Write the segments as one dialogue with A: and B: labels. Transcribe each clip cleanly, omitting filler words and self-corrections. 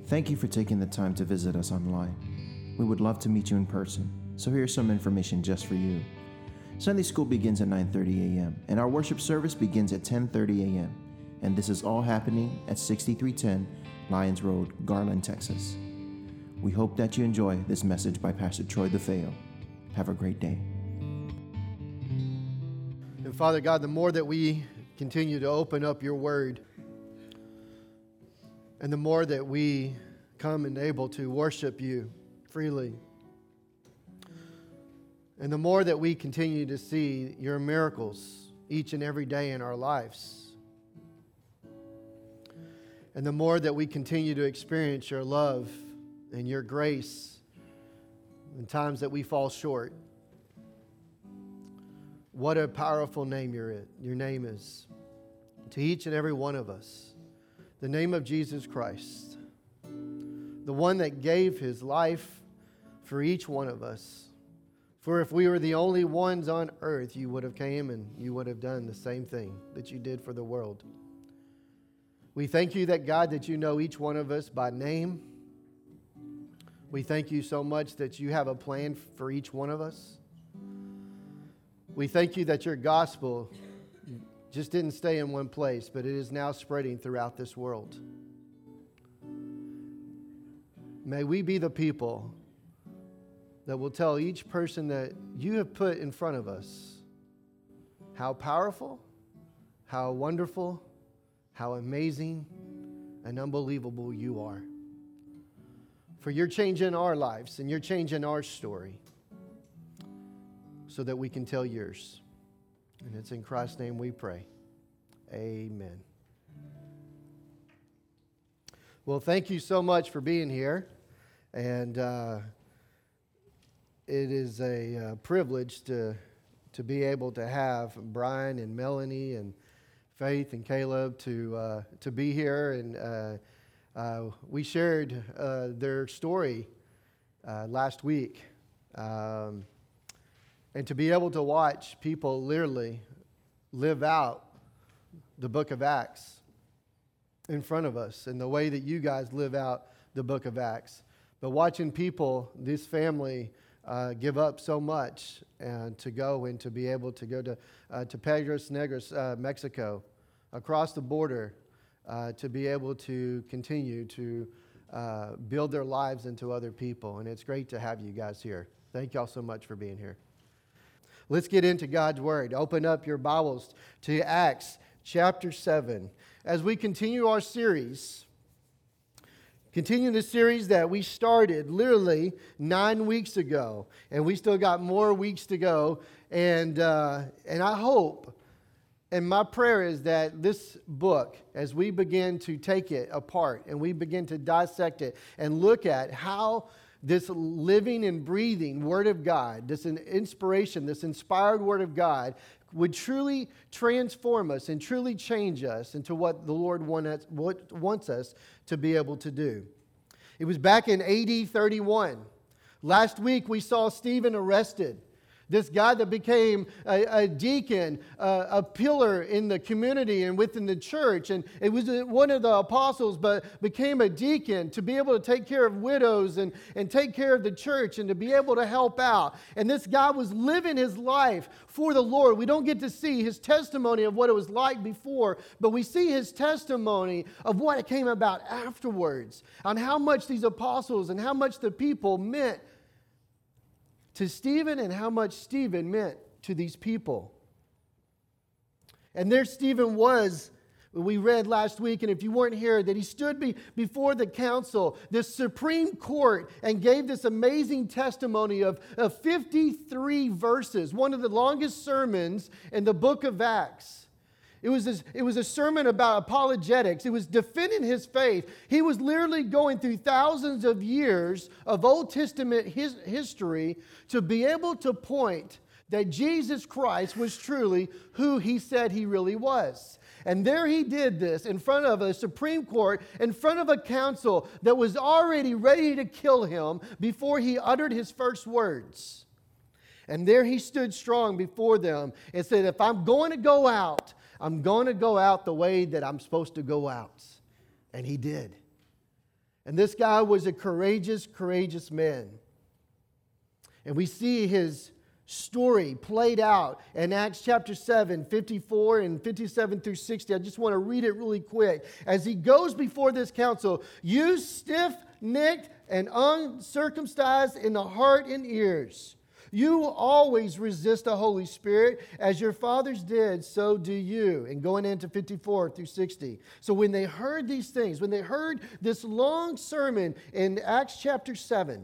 A: Thank you for taking the time to visit us online. We would love to meet you in person, so here's some information just for you. Sunday school begins at 9:30 a.m. and our worship service begins at 10:30 a.m. And this is all happening at 6310 Lyons Road, Garland, Texas. We hope that you enjoy this message by Pastor Troy DeFeo. Have a great day.
B: And Father God, the more that we continue to open up your word, and the more that we come and able to worship you freely, and the more that we continue to see your miracles each and every day in our lives, and the more that we continue to experience your love and your grace in times that we fall short, what a powerful name your name is to each and every one of us. The name of Jesus Christ, the one that gave his life for each one of us. For if we were the only ones on earth, you would have came and you would have done the same thing that you did for the world. We thank you that, God, that you know each one of us by name. We thank you so much that you have a plan for each one of us. We thank you that your gospel just didn't stay in one place, but it is now spreading throughout this world. May we be the people that will tell each person that you have put in front of us how powerful, how wonderful, how amazing and unbelievable you are. For you're changing our lives and you're changing our story so that we can tell yours. And it's in Christ's name we pray. Amen. Well, thank you so much for being here. And it is a privilege to be able to have Brian and Melanie and Faith and Caleb to be here. And we shared their story last week. And to be able to watch people literally live out the book of Acts in front of us and the way that you guys live out the book of Acts. But watching people, this family, give up so much and to go and to be able to go to Piedras Negras, Mexico, across the border, to be able to continue to build their lives into other people. And it's great to have you guys here. Thank y'all so much for being here. Let's get into God's Word. Open up your Bibles to Acts chapter 7. As we continue our series, continue the series that we started literally 9 weeks ago. And we still got more weeks to go. And I hope, and my prayer is that this book, as we begin to take it apart and we begin to dissect it and look at how this living and breathing Word of God, this inspiration, this inspired Word of God would truly transform us and truly change us into what the Lord wants us to be able to do. It was back in AD 31. Last week we saw Stephen arrested. This guy that became a deacon, a pillar in the community and within the church. And it was one of the apostles, but became a deacon to be able to take care of widows and take care of the church and to be able to help out. And this guy was living his life for the Lord. We don't get to see his testimony of what it was like before, but we see his testimony of what it came about afterwards, on how much these apostles and how much the people meant to Stephen and how much Stephen meant to these people. And there Stephen was, we read last week, and if you weren't here, that he stood before the council, this Supreme Court, and gave this amazing testimony of 53 verses, one of the longest sermons in the book of Acts. It was a sermon about apologetics. It was defending his faith. He was literally going through thousands of years of Old Testament history to be able to point that Jesus Christ was truly who he said he really was. And there he did this in front of a Supreme Court, in front of a council that was already ready to kill him before he uttered his first words. And there he stood strong before them and said, if I'm going to go out, I'm going to go out the way that I'm supposed to go out. And he did. And this guy was a courageous, courageous man. And we see his story played out in Acts chapter 7, 54 and 57 through 60. I just want to read it really quick. As he goes before this council, you stiff-necked and uncircumcised in the heart and ears, you always resist the Holy Spirit, as your fathers did, so do you. And going into 54 through 60. So when they heard these things, when they heard this long sermon in Acts chapter 7,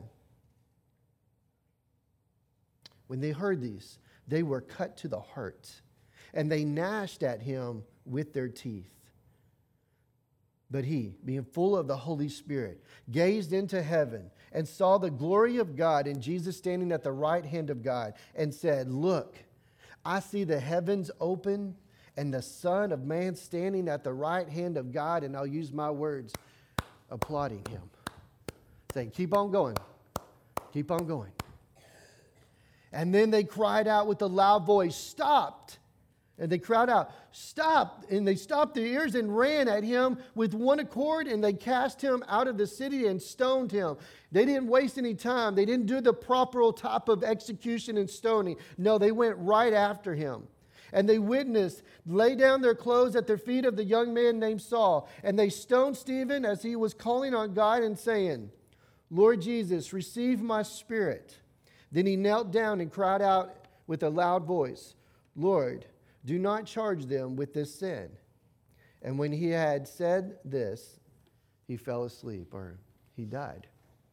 B: when they heard these, they were cut to the heart, and they gnashed at him with their teeth. But he, being full of the Holy Spirit, gazed into heaven and saw the glory of God and Jesus standing at the right hand of God, and said, look, I see the heavens open and the Son of Man standing at the right hand of God. And I'll use my words, applauding him, saying, keep on going, keep on going. And then they cried out with a loud voice, stopped. And they cried out, stop. And they stopped their ears and ran at him with one accord, and they cast him out of the city and stoned him. They didn't waste any time. They didn't do the proper type of execution and stoning. No, they went right after him. And they witnessed, lay down their clothes at the feet of the young man named Saul. And they stoned Stephen as he was calling on God and saying, Lord Jesus, receive my spirit. Then he knelt down and cried out with a loud voice, Lord, do not charge them with this sin. And when he had said this, he fell asleep, or he died.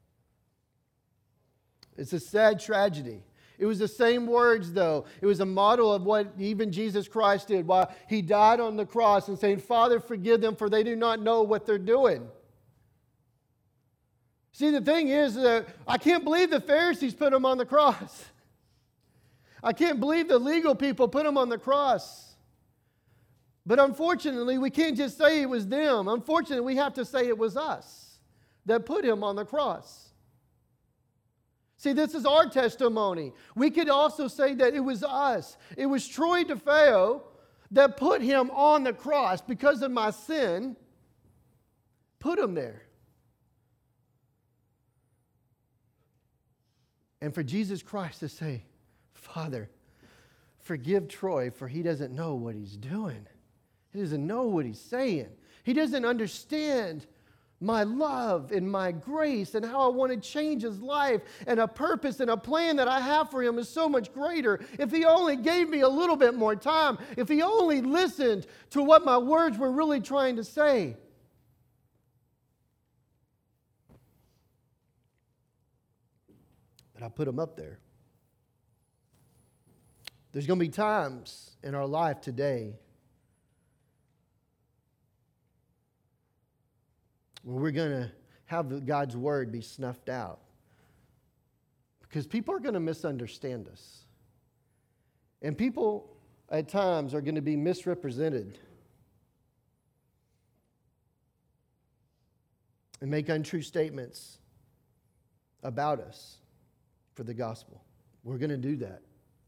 B: It's a sad tragedy. It was the same words, though. It was a model of what even Jesus Christ did while he died on the cross and saying, Father, forgive them, for they do not know what they're doing. See, the thing is, I can't believe the Pharisees put him on the cross. I can't believe the legal people put him on the cross. But unfortunately, we can't just say it was them. Unfortunately, we have to say it was us that put him on the cross. See, this is our testimony. We could also say that it was us. It was Troy DeFeo that put him on the cross because of my sin. Put him there. And for Jesus Christ to say, Father, forgive Troy, for he doesn't know what he's doing. He doesn't know what he's saying. He doesn't understand my love and my grace and how I want to change his life, and a purpose and a plan that I have for him is so much greater. If he only gave me a little bit more time, if he only listened to what my words were really trying to say. But I put him up there. There's going to be times in our life today when we're going to have God's word be snuffed out. Because people are going to misunderstand us. And people at times are going to be misrepresented and make untrue statements about us for the gospel. We're going to do that.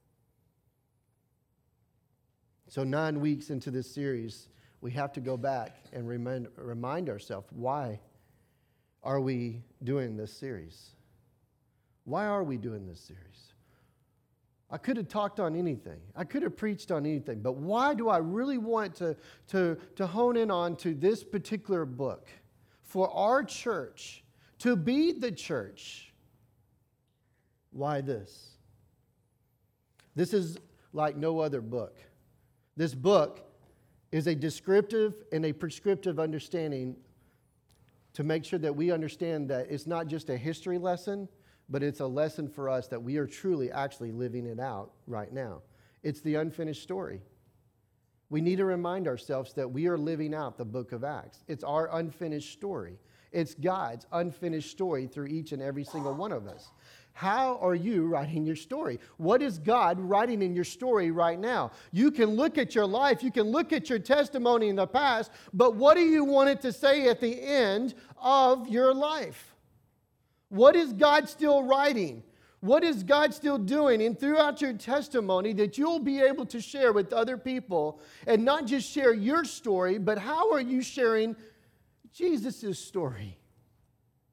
B: So 9 weeks into this series, we have to go back and remind ourselves, why are we doing this series? Why are we doing this series? I could have talked on anything. I could have preached on anything. But why do I really want to hone in on to this particular book? For our church, to be the church. Why this? This is like no other book. This book is a descriptive and a prescriptive understanding to make sure that we understand that it's not just a history lesson, but it's a lesson for us that we are truly actually living it out right now. It's the unfinished story. We need to remind ourselves that we are living out the book of Acts. It's our unfinished story. It's God's unfinished story through each and every single one of us. How are you writing your story? What is God writing in your story right now? You can look at your life, you can look at your testimony in the past, but what do you want it to say at the end of your life? What is God still writing? What is God still doing? And throughout your testimony that you'll be able to share with other people, and not just share your story, but how are you sharing Jesus' story?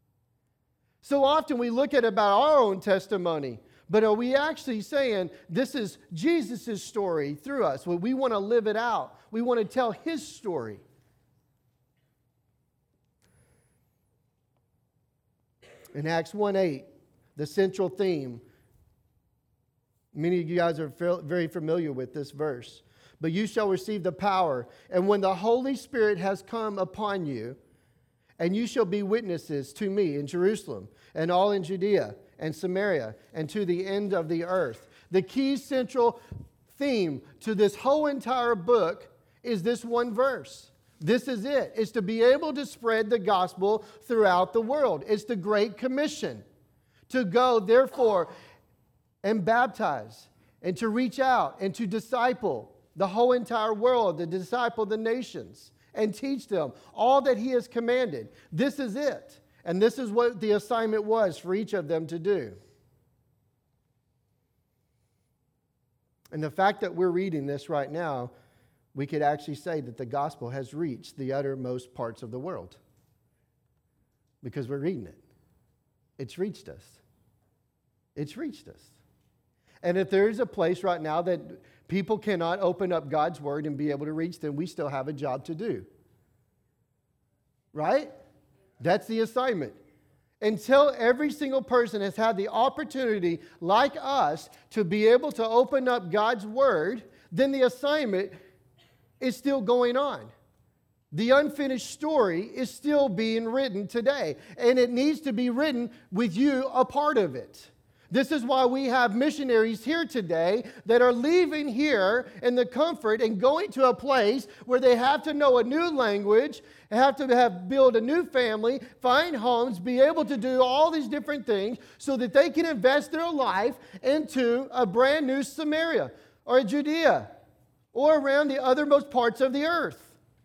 B: So often we look at about our own testimony, but are we actually saying this is Jesus' story through us? Well, we want to live it out. We want to tell His story. In Acts 1:8, the central theme, many of you guys are very familiar with this verse. But you shall receive the power, and when the Holy Spirit has come upon you, and you shall be witnesses to me in Jerusalem, and all in Judea, and Samaria, and to the end of the earth. The key central theme to this whole entire book is this one verse. This is it. It's to be able to spread the gospel throughout the world. It's the Great Commission. To go, therefore, and baptize, and to reach out, and to disciple the whole entire world, to disciple the nations, and teach them all that He has commanded. This is it. And this is what the assignment was for each of them to do. And the fact that we're reading this right now, we could actually say that the gospel has reached the uttermost parts of the world. Because we're reading it. It's reached us. It's reached us. And if there is a place right now that people cannot open up God's Word and be able to reach them, we still have a job to do. Right? That's the assignment. Until every single person has had the opportunity, like us, to be able to open up God's Word, then the assignment is still going on. The unfinished story is still being written today, and it needs to be written with you a part of it. This is why we have missionaries here today that are leaving here in the comfort and going to a place where they have to know a new language, have to build a new family, find homes, be able to do all these different things so that they can invest their life into a brand new Samaria or a Judea or around the othermost parts of the earth.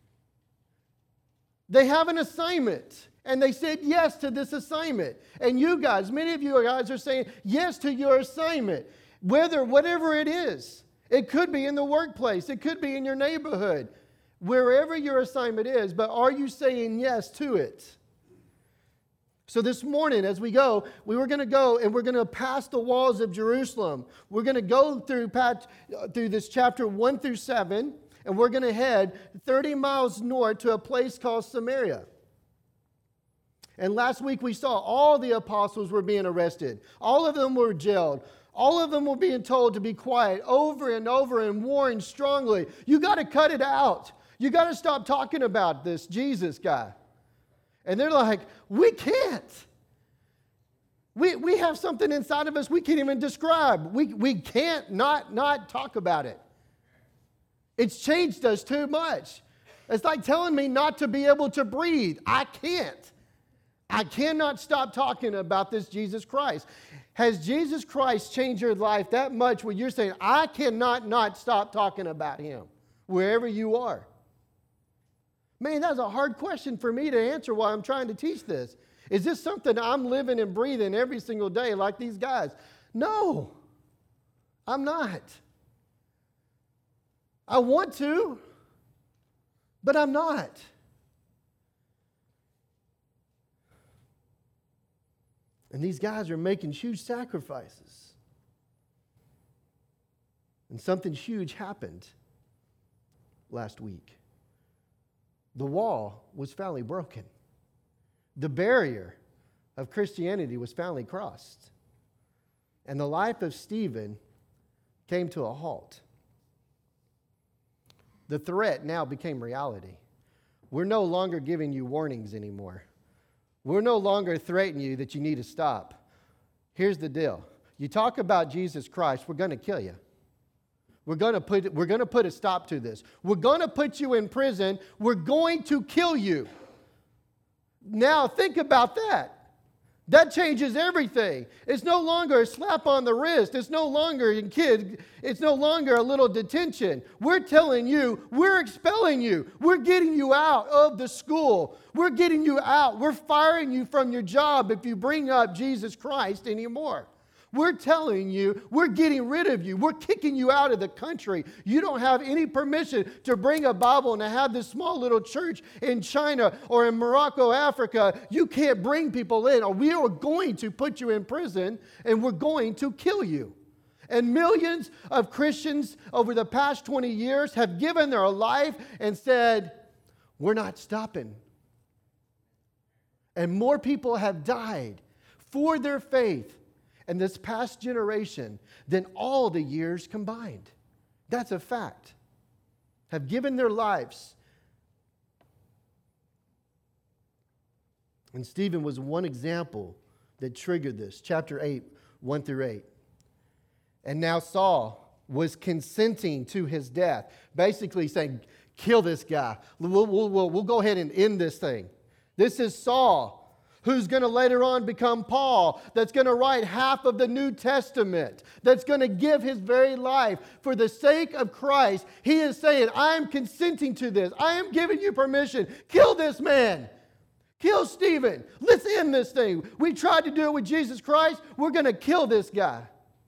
B: They have an assignment. And they said yes to this assignment. And you guys, many of you guys are saying yes to your assignment. Whatever it is. It could be in the workplace. It could be in your neighborhood. Wherever your assignment is. But are you saying yes to it? So this morning as we go, we were going to go and we're going to pass the walls of Jerusalem. We're going to go through this chapter 1 through 7. And we're going to head 30 miles north to a place called Samaria. And last week we saw all the apostles were being arrested. All of them were jailed. All of them were being told to be quiet over and over and warned strongly. You got to cut it out. You got to stop talking about this Jesus guy. And they're like, we can't. We have something inside of us we can't even describe. We can't not talk about it. It's changed us too much. It's like telling me not to be able to breathe. I can't. I cannot stop talking about this Jesus Christ. Has Jesus Christ changed your life that much where you're saying, I cannot not stop talking about Him wherever you are? Man, that's a hard question for me to answer while I'm trying to teach this. Is this something I'm living and breathing every single day like these guys? No, I'm not. I want to, but I'm not. And these guys are making huge sacrifices. And something huge happened last week. The wall was finally broken. The barrier of Christianity was finally crossed. And the life of Stephen came to a halt. The threat now became reality. We're no longer giving you warnings anymore. We're no longer threatening you that you need to stop. Here's the deal. You talk about Jesus Christ, we're going to kill you. We're going to put a stop to this. We're going to put you in prison. We're going to kill you. Now think about that. That changes everything. It's no longer a slap on the wrist. It's no longer it's no longer a little detention. We're telling you, we're expelling you. We're getting you out of the school. We're getting you out. We're firing you from your job if you bring up Jesus Christ anymore. We're telling you, we're getting rid of you. We're kicking you out of the country. You don't have any permission to bring a Bible and to have this small little church in China or in Morocco, Africa. You can't bring people in, or we are going to put you in prison and we're going to kill you. And millions of Christians over the past 20 years have given their life and said, we're not stopping. And more people have died for their faith in this past generation than all the years combined. That's a fact. Have given their lives. And Stephen was one example that triggered this. Chapter 8, 1 through 8. And now Saul was consenting to his death. Basically saying, kill this guy. We'll go ahead and end this thing. This is Saul, who's going to later on become Paul, that's going to write half of the New Testament, that's going to give his very life for the sake of Christ. He is saying, I am consenting to this. I am giving you permission. Kill this man. Kill Stephen. Let's end this thing. We tried to do it with Jesus Christ. We're going to kill this guy.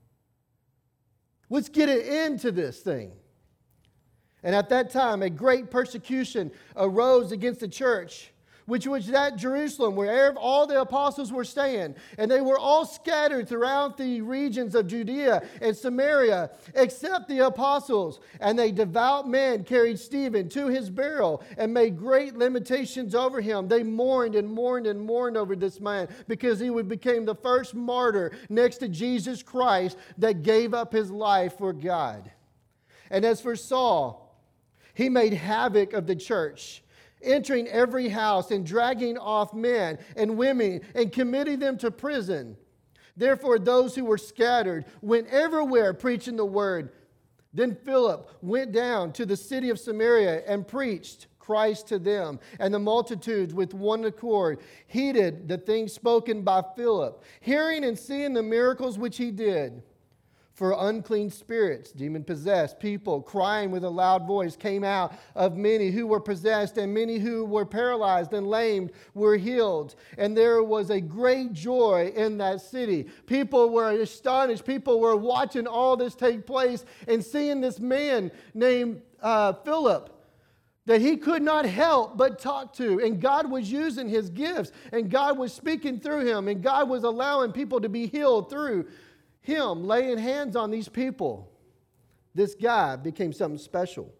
B: Let's get an end to this thing. And at that time, a great persecution arose against the church, which was at Jerusalem, where all the apostles were staying. And they were all scattered throughout the regions of Judea and Samaria, except the apostles. And they devout men carried Stephen to his burial and made great lamentations over him. They mourned and mourned and mourned over this man, because he became the first martyr next to Jesus Christ that gave up his life for God. And as for Saul, he made havoc of the church, entering every house and dragging off men and women and committing them to prison. Therefore, those who were scattered went everywhere preaching the word. Then Philip went down to the city of Samaria and preached Christ to them. And the multitudes with one accord heeded the things spoken by Philip, hearing and seeing the miracles which he did. For unclean spirits, demon-possessed people, crying with a loud voice, came out of many who were possessed, and many who were paralyzed and lamed were healed. And there was a great joy in that city. People were astonished. People were watching all this take place and seeing this man named Philip that he could not help but talk to. And God was using his gifts, and God was speaking through him, and God was allowing people to be healed through him laying hands on these people. This guy became something special.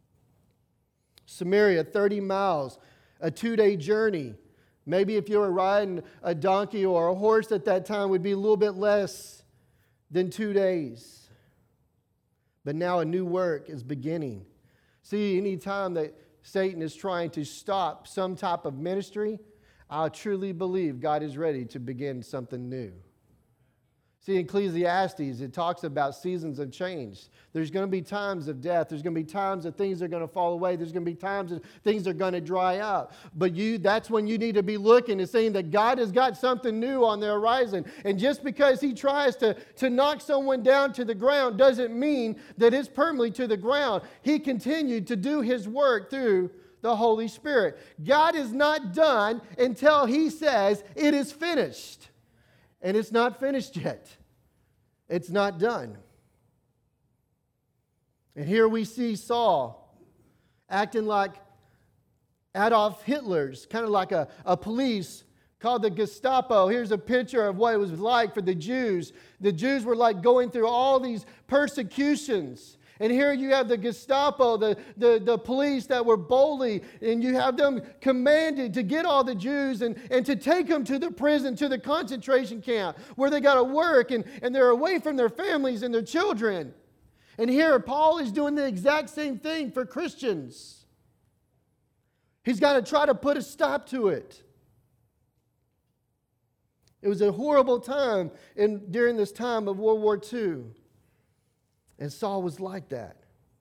B: Samaria, 30 miles, a 2-day journey. Maybe if you were riding a donkey or a horse at that time, would be a little bit less than 2 days. But now a new work is beginning. See, any time that Satan is trying to stop some type of ministry, I truly believe God is ready to begin something new. See, in Ecclesiastes, it talks about seasons of change. There's going to be times of death. There's going to be times that things are going to fall away. There's going to be times that things are going to dry up. But that's when you need to be looking and saying that God has got something new on the horizon. And just because he tries to knock someone down to the ground doesn't mean that it's permanently to the ground. He continued to do his work through the Holy Spirit. God is not done until he says it is finished. And it's not finished yet. It's not done. And here we see Saul acting like Adolf Hitler's, kind of like a police called the Gestapo. Here's a picture of what it was like for the Jews. The Jews were like going through all these persecutions. And here you have the Gestapo, the police that were boldly, and you have them commanded to get all the Jews and to take them to the prison, to the concentration camp, where they got to work and they're away from their families and their children. And here Paul is doing the exact same thing for Christians. He's got to try to put a stop to it. It was a horrible time during this time of World War II. And Saul was like that.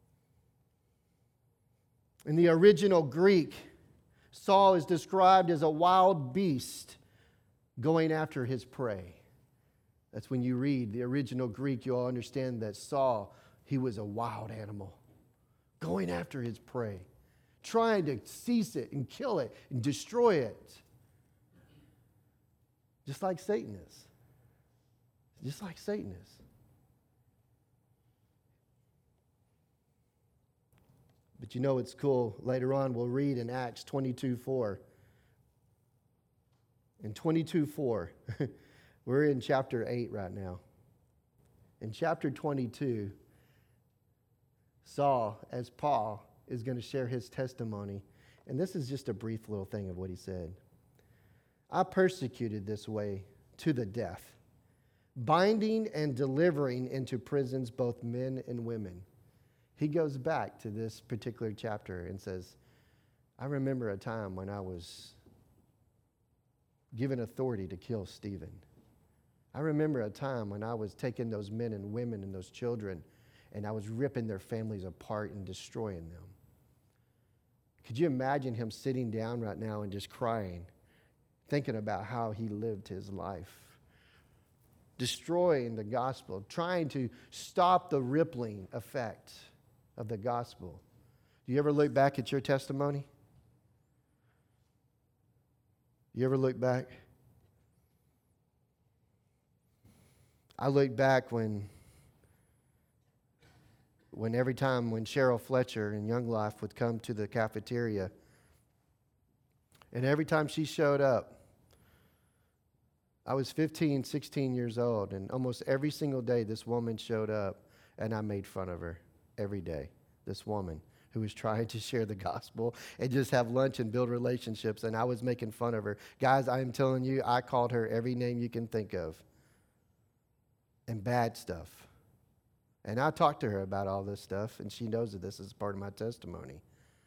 B: In the original Greek, Saul is described as a wild beast going after his prey. That's when you read the original Greek, you'll understand that Saul, he was a wild animal going after his prey, trying to seize it and kill it and destroy it. Just like Satan is. just like Satan is. But you know what's cool? Later on, we'll read in Acts 22:4. In 22:4, we're in chapter 8 right now. In chapter 22, Saul, as Paul, is going to share his testimony. And this is just a brief little thing of what he said. I persecuted this way to the death, binding and delivering into prisons both men and women. He goes back to this particular chapter and says, I remember a time when I was given authority to kill Stephen. I remember a time when I was taking those men and women and those children and I was ripping their families apart and destroying them. Could you imagine him sitting down right now and just crying, thinking about how he lived his life? Destroying the gospel, trying to stop the rippling effect of the gospel. Do you ever look back at your testimony? You ever look back? I look back when every time when Cheryl Fletcher in Young Life would come to the cafeteria, and every time she showed up, I was 15, 16 years old, and almost every single day this woman showed up, and I made fun of her every day. This woman who was trying to share the gospel and just have lunch and build relationships, and I was making fun of her. Guys, I am telling you, I called her every name you can think of, and bad stuff. And I talked to her about all this stuff, and she knows that this is part of my testimony.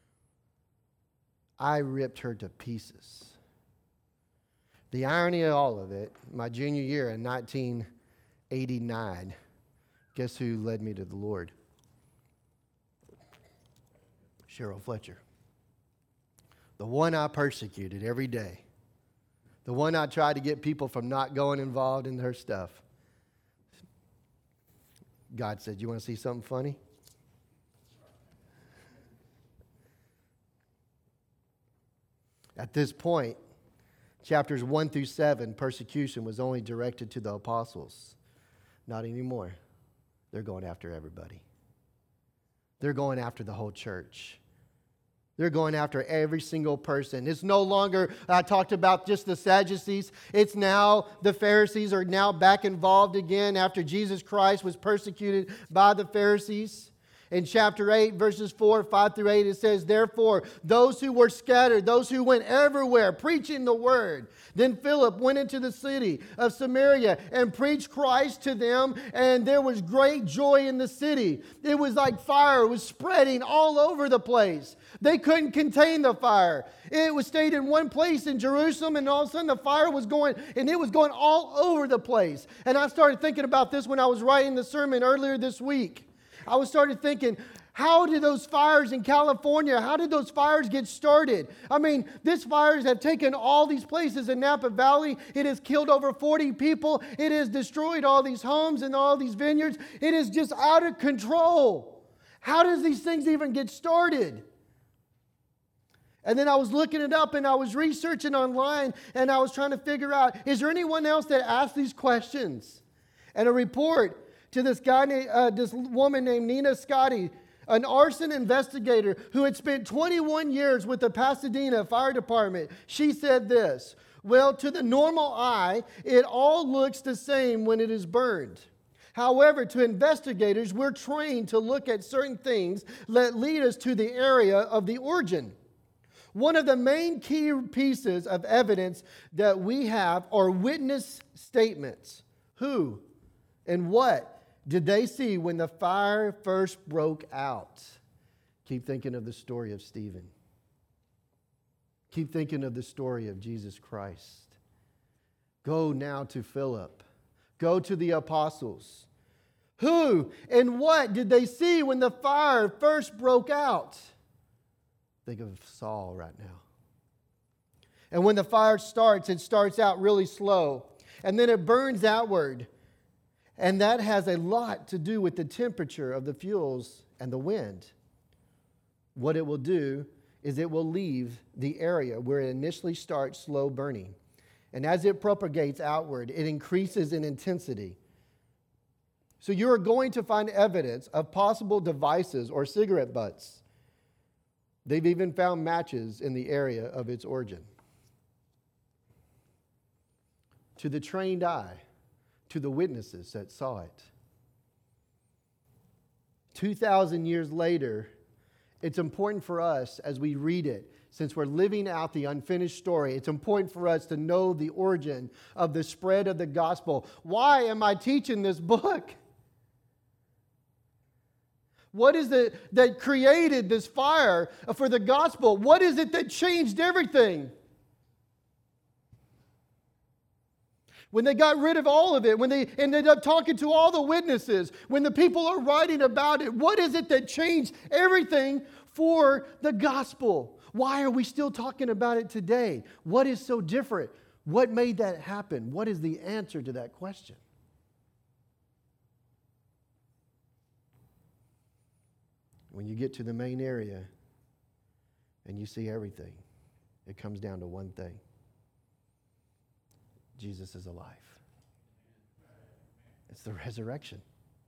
B: I ripped her to pieces. The irony of all of it, my junior year in 1989, guess who led me to the Lord? Cheryl Fletcher. The one I persecuted every day. The one I tried to get people from not going involved in her stuff. God said, you want to see something funny? At this point, chapters 1 through 7, persecution was only directed to the apostles. Not anymore. They're going after everybody. They're going after the whole church. They're going after every single person. It's no longer, I talked about just the Sadducees. It's now the Pharisees are now back involved again after Jesus Christ was persecuted by the Pharisees. In chapter 8, verses 4, 5 through 8, it says, therefore, those who were scattered, those who went everywhere preaching the word. Then Philip went into the city of Samaria and preached Christ to them, and there was great joy in the city. It was like fire was spreading all over the place. They couldn't contain the fire. It was stayed in one place in Jerusalem, and all of a sudden the fire was going, and it was going all over the place. And I started thinking about this when I was writing the sermon earlier this week. I started thinking, how did those fires in California, how did those fires get started? I mean, these fires have taken all these places in Napa Valley. It has killed over 40 people. It has destroyed all these homes and all these vineyards. It is just out of control. How does these things even get started? And then I was looking it up and I was researching online and I was trying to figure out, is there anyone else that asked these questions? And a report to this woman named Nina Scotti, an arson investigator who had spent 21 years with the Pasadena Fire Department. She said this, well, to the normal eye, it all looks the same when it is burned. However, to investigators, we're trained to look at certain things that lead us to the area of the origin. One of the main key pieces of evidence that we have are witness statements. Who and what did they see when the fire first broke out? Keep thinking of the story of Stephen. Keep thinking of the story of Jesus Christ. Go now to Philip. Go to the apostles. Who and what did they see when the fire first broke out? Think of Saul right now. And when the fire starts, it starts out really slow. And then it burns outward. And that has a lot to do with the temperature of the fuels and the wind. What it will do is it will leave the area where it initially starts slow burning. And as it propagates outward, it increases in intensity. So you are going to find evidence of possible devices or cigarette butts. They've even found matches in the area of its origin. To the trained eye, to the witnesses that saw it. 2,000 years later, it's important for us as we read it, since we're living out the unfinished story, it's important for us to know the origin of the spread of the gospel. Why am I teaching this book? What is it that created this fire for the gospel? What is it that changed everything? When they got rid of all of it, when they ended up talking to all the witnesses, when the people are writing about it, what is it that changed everything for the gospel? Why are we still talking about it today? What is so different? What made that happen? What is the answer to that question? When you get to the main area and you see everything, it comes down to one thing. Jesus is alive. It's the resurrection.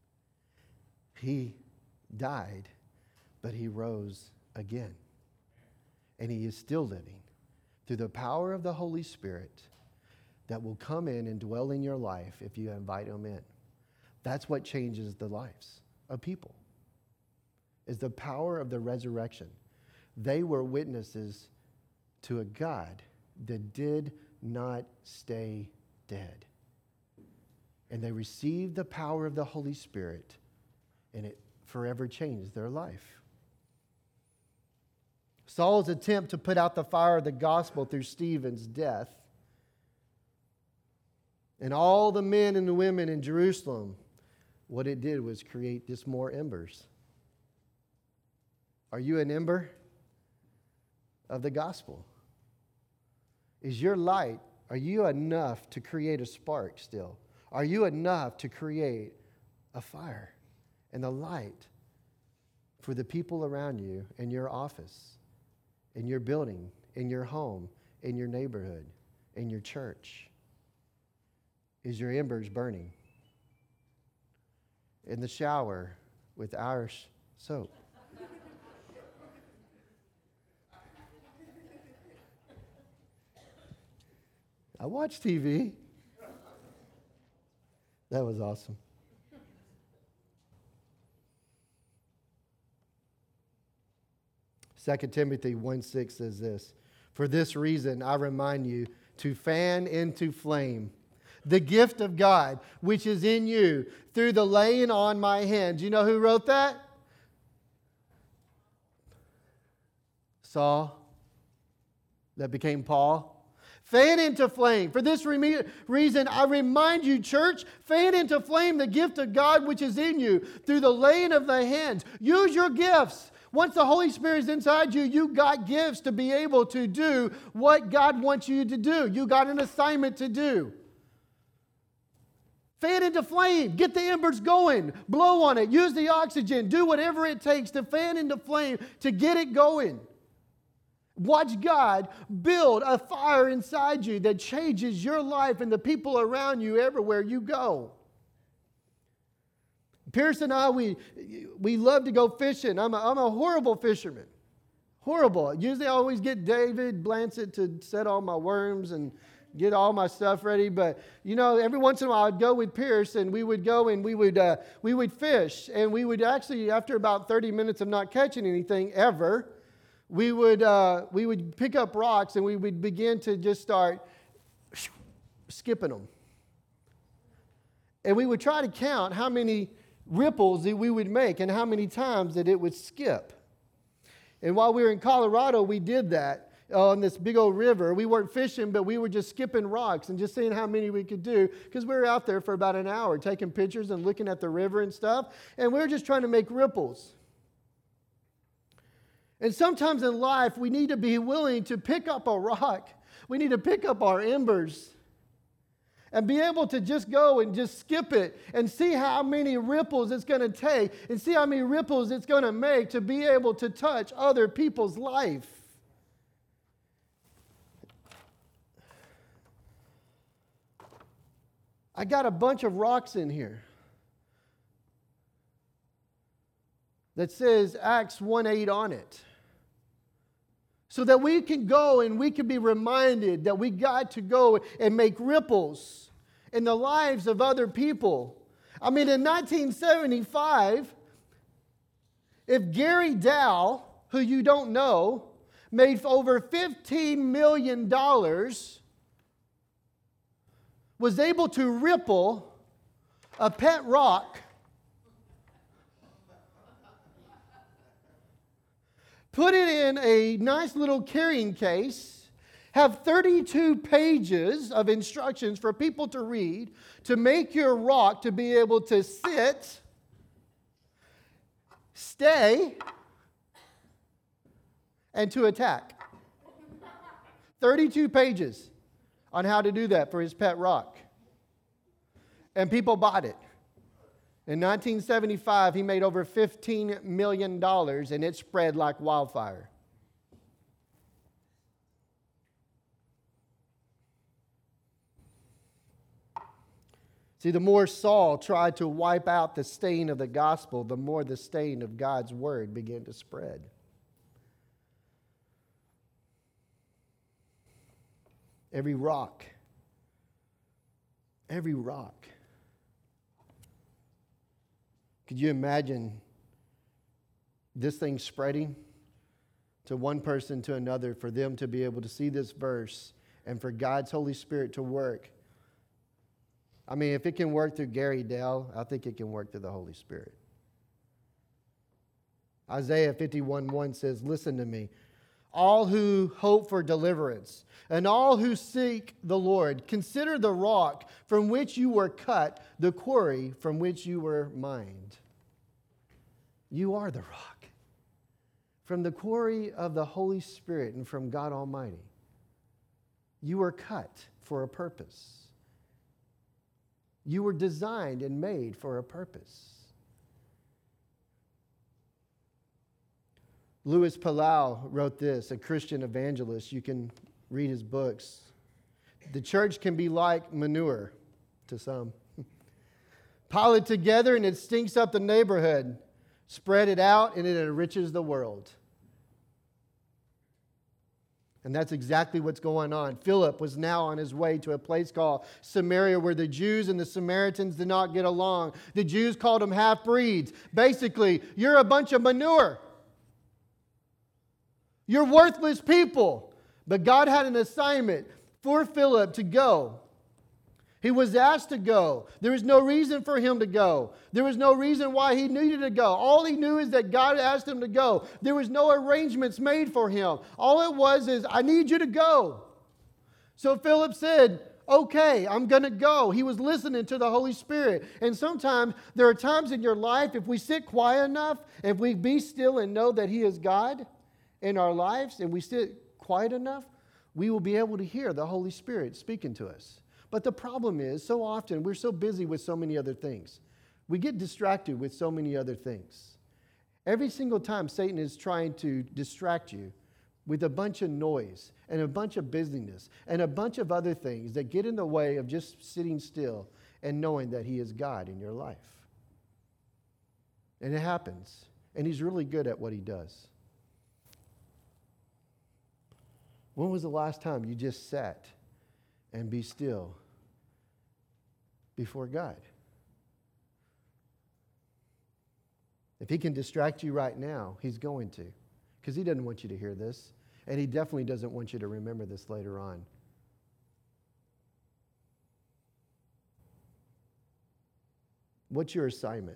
B: He died, but he rose again. And he is still living through the power of the Holy Spirit that will come in and dwell in your life if you invite him in. That's what changes the lives of people, is the power of the resurrection. They were witnesses to a God that did not stay dead. And they received the power of the Holy Spirit, and it forever changed their life. Saul's attempt to put out the fire of the gospel through Stephen's death, and all the men and the women in Jerusalem, what it did was create just more embers. Are you an ember of the gospel? Is your light, are you enough to create a spark still? Are you enough to create a fire and a light for the people around you in your office, in your building, in your home, in your neighborhood, in your church? Is your embers burning? In the shower with Irish soap? I watch TV. That was awesome. Second Timothy 1:6 says this, "For this reason I remind you to fan into flame the gift of God which is in you through the laying on my hands." You know who wrote that? Saul. That became Paul. Fan into flame. For this reason, I remind you, church, fan into flame the gift of God which is in you through the laying of the hands. Use your gifts. Once the Holy Spirit is inside you, you got gifts to be able to do what God wants you to do. You got an assignment to do. Fan into flame. Get the embers going. Blow on it. Use the oxygen. Do whatever it takes to fan into flame to get it going. Watch God build a fire inside you that changes your life and the people around you everywhere you go. Pierce and I, we love to go fishing. I'm a horrible fisherman. Horrible. Usually I always get David Blancett to set all my worms and get all my stuff ready. But, you know, every once in a while I'd go with Pierce and we would go and we would fish. And we would actually, after about 30 minutes of not catching anything ever, we would pick up rocks and we would begin to just start skipping them. And we would try to count how many ripples that we would make and how many times that it would skip. And while we were in Colorado, we did that on this big old river. We weren't fishing, but we were just skipping rocks and just seeing how many we could do, because we were out there for about an hour taking pictures and looking at the river and stuff. And we were just trying to make ripples. And sometimes in life, we need to be willing to pick up a rock. We need to pick up our embers and be able to just go and just skip it and see how many ripples it's going to take and see how many ripples it's going to make to be able to touch other people's life. I got a bunch of rocks in here. that says Acts 1:8 on it. So that we can go and we can be reminded that we got to go and make ripples in the lives of other people. I mean, in 1975, if Gary Dow, who you don't know, made over $15 million, was able to ripple a pet rock, put it in a nice little carrying case, have 32 pages of instructions for people to read to make your rock to be able to sit, stay, and to attack. 32 pages on how to do that for his pet rock. And people bought it. In 1975, he made over $15 million, and it spread like wildfire. See, the more Saul tried to wipe out the stain of the gospel, the more the stain of God's word began to spread. Every rock. Could you imagine this thing spreading to one person to another, for them to be able to see this verse and for God's Holy Spirit to work? I mean, if it can work through Gary Dell, I think it can work through the Holy Spirit. Isaiah 51:1 says, "Listen to me, all who hope for deliverance, and all who seek the Lord, consider the rock from which you were cut, the quarry from which you were mined." You are the rock. From the quarry of the Holy Spirit and from God Almighty. You were cut for a purpose. You were designed and made for a purpose. Louis Palau wrote this, a Christian evangelist. You can read his books. The church can be like manure to some. Pile it together and it stinks up the neighborhood. Spread it out and it enriches the world. And that's exactly what's going on. Philip was now on his way to a place called Samaria, where the Jews and the Samaritans did not get along. The Jews called them half-breeds. Basically, you're a bunch of manure. You're worthless people. But God had an assignment for Philip to go. He was asked to go. There was no reason for him to go. There was no reason why he needed to go. All he knew is that God asked him to go. There was no arrangements made for him. All it was is, I need you to go. So Philip said, okay, I'm going to go. He was listening to the Holy Spirit. And sometimes there are times in your life, if we sit quiet enough, if we be still and know that He is God in our lives, and we sit quiet enough, we will be able to hear the Holy Spirit speaking to us. But the problem is, so often we're so busy with so many other things. We get distracted with so many other things. Every single time Satan is trying to distract you with a bunch of noise and a bunch of busyness and a bunch of other things that get in the way of just sitting still and knowing that He is God in your life. And it happens. And He's really good at what He does. When was the last time you just sat and be still before God? If He can distract you right now, He's going to. Because He doesn't want you to hear this. And He definitely doesn't want you to remember this later on. What's your assignment?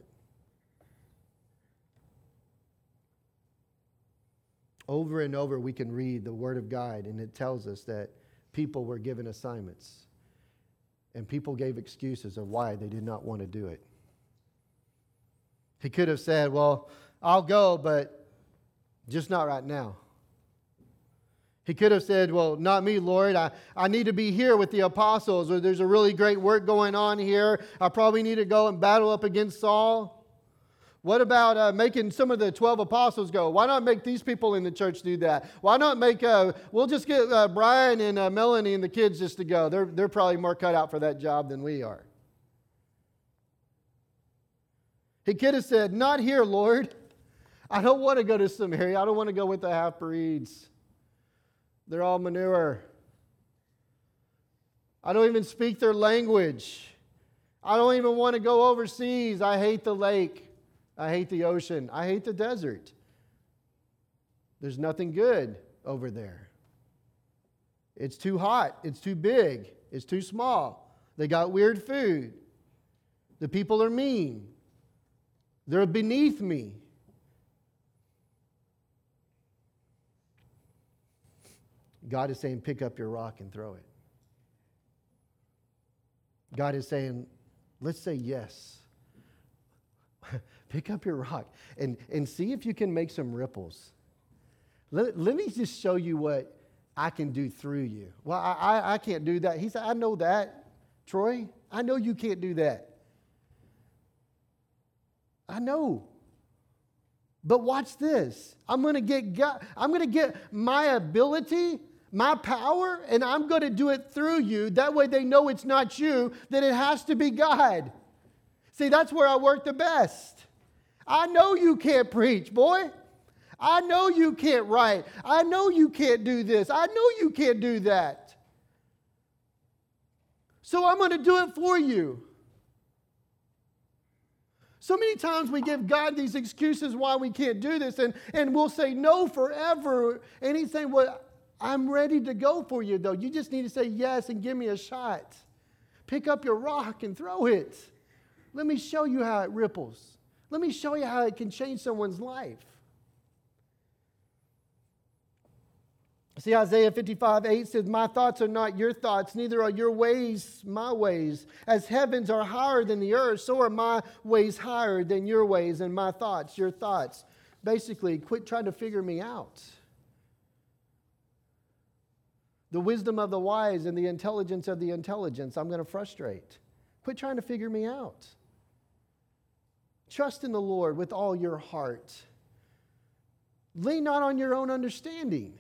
B: Over and over we can read the Word of God, and it tells us that people were given assignments. And people gave excuses of why they did not want to do it. He could have said, well, I'll go, but just not right now. He could have said, well, not me, Lord. I need to be here with the apostles, or there's a really great work going on here. I probably need to go and battle up against Saul. What about making some of the 12 apostles go? Why not make these people in the church do that? Why not make, we'll just get Brian and Melanie and the kids just to go. They're probably more cut out for that job than we are. He could have said, not here, Lord. I don't want to go to Samaria. I don't want to go with the half-breeds. They're all manure. I don't even speak their language. I don't even want to go overseas. I hate the lake. I hate the ocean. I hate the desert. There's nothing good over there. It's too hot. It's too big. It's too small. They got weird food. The people are mean. They're beneath me. God is saying, pick up your rock and throw it. God is saying, let's say yes. Pick up your rock and see if you can make some ripples. Let me just show you what I can do through you. Well, I can't do that. He said, I know that, Troy. I know you can't do that. I know. But watch this. I'm going to get God. I'm going to get my ability, my power, and I'm going to do it through you. That way they know it's not you, that it has to be God. See, that's where I work the best. I know you can't preach, boy. I know you can't write. I know you can't do this. I know you can't do that. So I'm going to do it for you. So many times we give God these excuses why we can't do this, and we'll say no forever. And He's saying, well, I'm ready to go for you, though. You just need to say yes and give me a shot. Pick up your rock and throw it. Let me show you how it ripples. Let me show you how it can change someone's life. See, Isaiah 55:8 says, my thoughts are not your thoughts, neither are your ways my ways. As heavens are higher than the earth, so are my ways higher than your ways, and my thoughts your thoughts. Basically, quit trying to figure me out. The wisdom of the wise and the intelligence of the intelligence, I'm going to frustrate. Quit trying to figure me out. Trust in the Lord with all your heart. Lean not on your own understanding.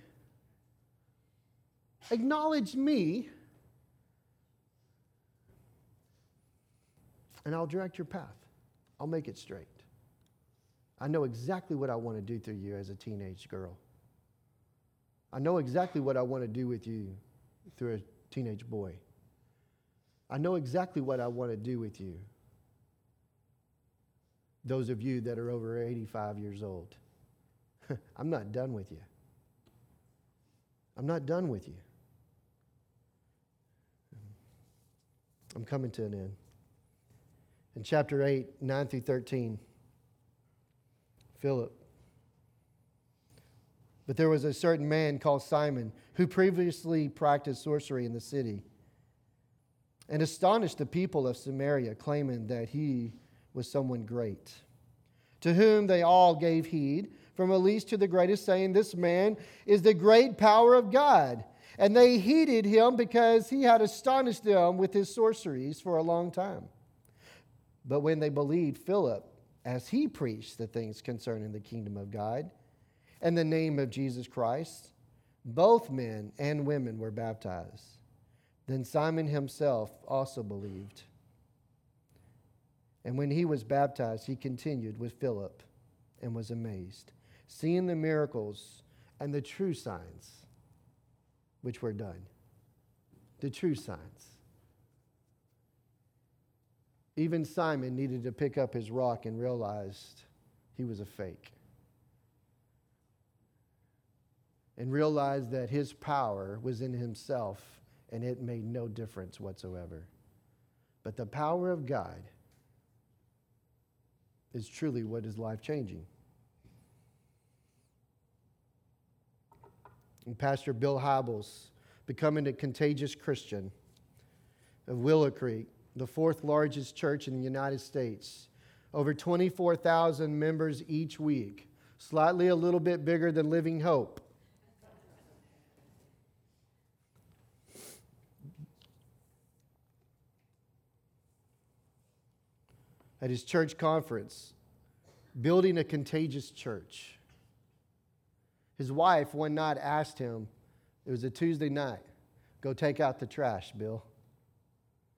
B: Acknowledge me, and I'll direct your path. I'll make it straight. I know exactly what I want to do through you as a teenage girl. I know exactly what I want to do with you through a teenage boy. I know exactly what I want to do with you. Those of you that are over 85 years old. I'm not done with you. I'm not done with you. I'm coming to an end. In chapter 8, 9 through 13, Philip. But there was a certain man called Simon who previously practiced sorcery in the city and astonished the people of Samaria, claiming that he was someone great, to whom they all gave heed, from the least to the greatest, saying, this man is the great power of God. And they heeded him because he had astonished them with his sorceries for a long time. But when they believed Philip, as he preached the things concerning the kingdom of God and the name of Jesus Christ, both men and women were baptized. Then Simon himself also believed. And when he was baptized, he continued with Philip and was amazed, seeing the miracles and the true signs which were done. The true signs. Even Simon needed to pick up his rock and realized he was a fake. And realized that his power was in himself and it made no difference whatsoever. But the power of God is truly what is life-changing. And Pastor Bill Hybels, becoming a contagious Christian of Willow Creek, the fourth largest church in the United States, over 24,000 members each week, slightly a little bit bigger than Living Hope. At his church conference, building a contagious church. His wife one night asked him, it was a Tuesday night, go take out the trash, Bill.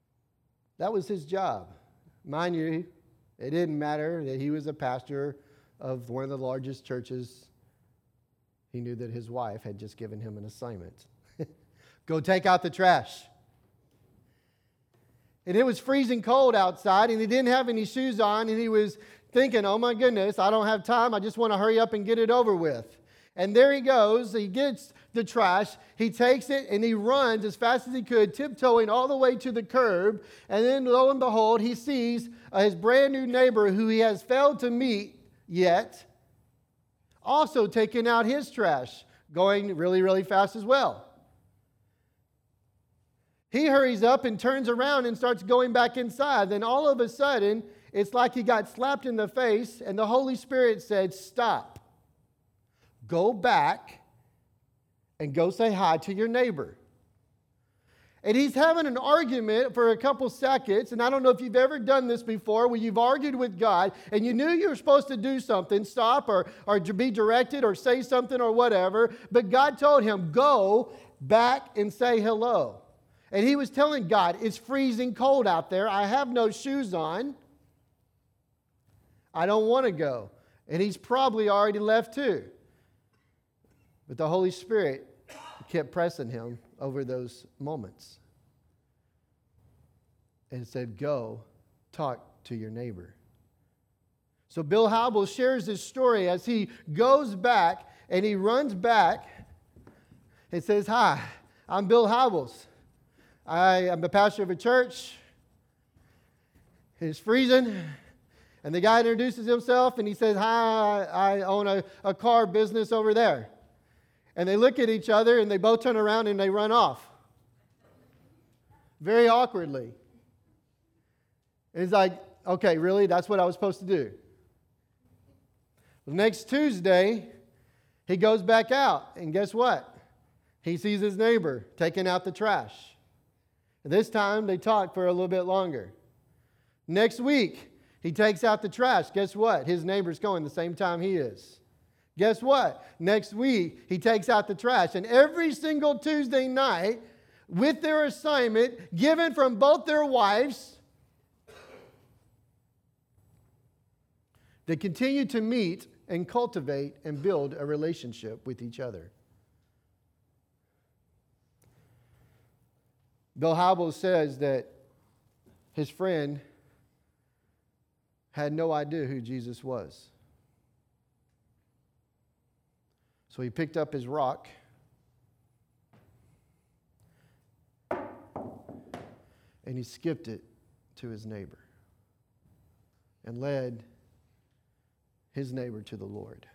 B: That was his job. Mind you, it didn't matter that he was a pastor of one of the largest churches, he knew that his wife had just given him an assignment. Go take out the trash. And it was freezing cold outside, and he didn't have any shoes on, and he was thinking, oh my goodness, I don't have time. I just want to hurry up and get it over with. And there he goes. He gets the trash. He takes it, and he runs as fast as he could, tiptoeing all the way to the curb. And then, lo and behold, he sees his brand new neighbor who he has failed to meet yet, also taking out his trash, going really, really fast as well. He hurries up and turns around and starts going back inside. Then all of a sudden, it's like he got slapped in the face, and the Holy Spirit said, stop. Go back and go say hi to your neighbor. And he's having an argument for a couple seconds, and I don't know if you've ever done this before, where you've argued with God, and you knew you were supposed to do something, stop or be directed or say something or whatever, but God told him, go back and say hello. And he was telling God, it's freezing cold out there. I have no shoes on. I don't want to go. And he's probably already left too. But the Holy Spirit kept pressing him over those moments. And said, go talk to your neighbor. So Bill Hybels shares this story as he goes back and he runs back and says, hi, I'm Bill Hybels. I am the pastor of a church. It's freezing. And the guy introduces himself and he says, hi, I own a car business over there. And they look at each other and they both turn around and they run off. Very awkwardly. And he's like, okay, really? That's what I was supposed to do. The next Tuesday, he goes back out. And guess what? He sees his neighbor taking out the trash. And this time, they talk for a little bit longer. Next week, he takes out the trash. Guess what? His neighbor's going the same time he is. Guess what? Next week, he takes out the trash. And every single Tuesday night, with their assignment given from both their wives, they continue to meet and cultivate and build a relationship with each other. Bill Hybels says that his friend had no idea who Jesus was. So he picked up his rock and he skipped it to his neighbor and led his neighbor to the Lord.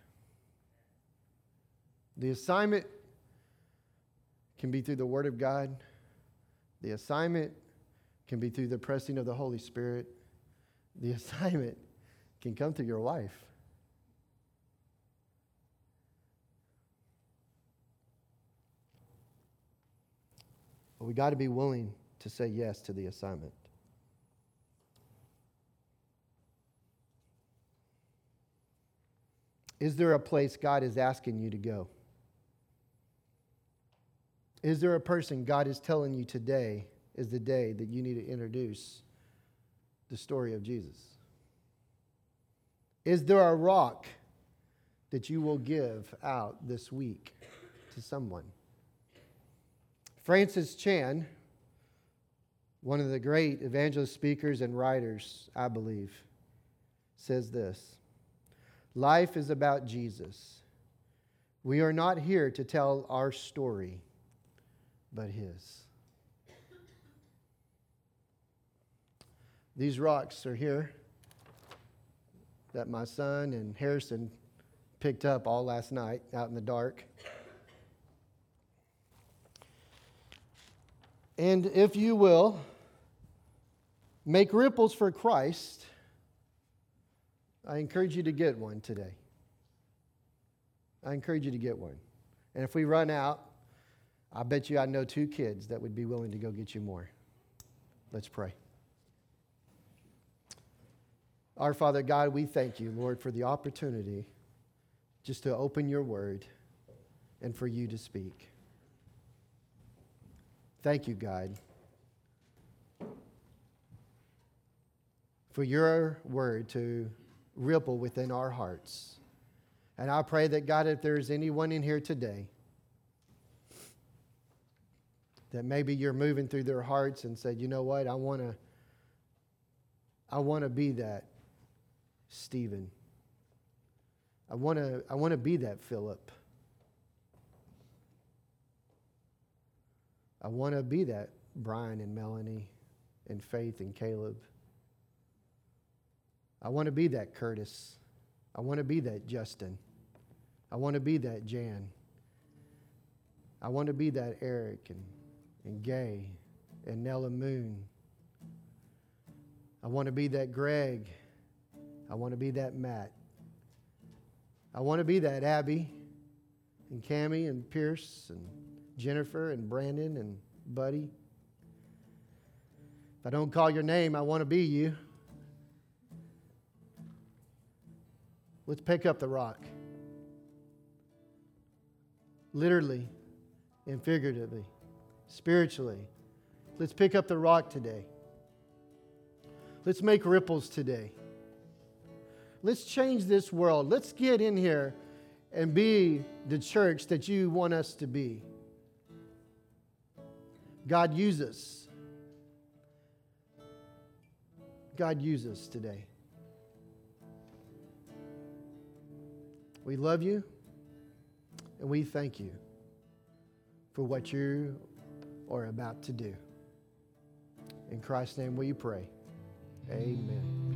B: The assignment can be through the Word of God. The assignment can be through the pressing of the Holy Spirit. The assignment can come through your wife. But we got to be willing to say yes to the assignment. Is there a place God is asking you to go? Is there a person God is telling you today is the day that you need to introduce the story of Jesus? Is there a rock that you will give out this week to someone? Francis Chan, one of the great evangelist speakers and writers, I believe, says this: life is about Jesus. We are not here to tell our story, but His. These rocks are here that my son and Harrison picked up all last night out in the dark. And if you will make ripples for Christ, I encourage you to get one today. I encourage you to get one. And if we run out, I bet you I know 2 kids that would be willing to go get you more. Let's pray. Our Father God, we thank you, Lord, for the opportunity just to open your word and for you to speak. Thank you, God, for your word to ripple within our hearts. And I pray that, God, if there's anyone in here today that maybe you're moving through their hearts and said, you know what, I want to be that Stephen. I want to be that Philip. I want to be that Brian and Melanie and Faith and Caleb. I want to be that Curtis. I want to be that Justin. I want to be that Jan. I want to be that Eric and Gay and Nella Moon. I want to be that Greg. I want to be that Matt. I want to be that Abby and Cammie and Pierce and Jennifer and Brandon and Buddy. If I don't call your name, I want to be you. Let's pick up the rock. Literally and figuratively, spiritually. Let's pick up the rock today. Let's make ripples today. Let's change this world. Let's get in here and be the church that you want us to be. God, use us. God, use us today. We love you and we thank you for what you are about to do. In Christ's name we pray. Amen.